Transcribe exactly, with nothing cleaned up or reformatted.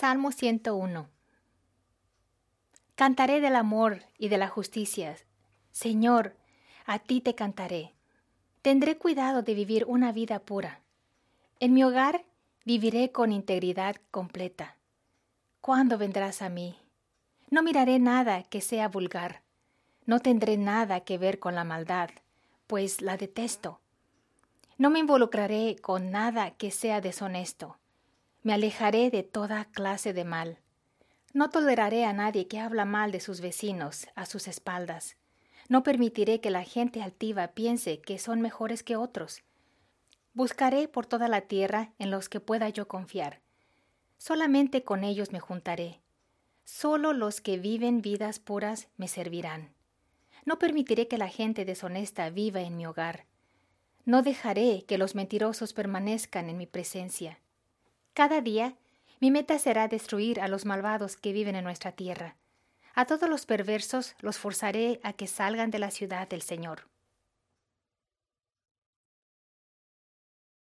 Salmo ciento uno. Cantaré del amor y de la justicia. Señor, a ti te cantaré. Tendré cuidado de vivir una vida pura. En mi hogar viviré con integridad completa. ¿Cuándo vendrás a mí? No miraré nada que sea vulgar. No tendré nada que ver con la maldad, pues la detesto. No me involucraré con nada que sea deshonesto. Me alejaré de toda clase de mal. No toleraré a nadie que habla mal de sus vecinos a sus espaldas. No permitiré que la gente altiva piense que son mejores que otros. Buscaré por toda la tierra en los que pueda yo confiar. Solamente con ellos me juntaré. Solo los que viven vidas puras me servirán. No permitiré que la gente deshonesta viva en mi hogar. No dejaré que los mentirosos permanezcan en mi presencia. Cada día, mi meta será destruir a los malvados que viven en nuestra tierra. A todos los perversos los forzaré a que salgan de la ciudad del Señor.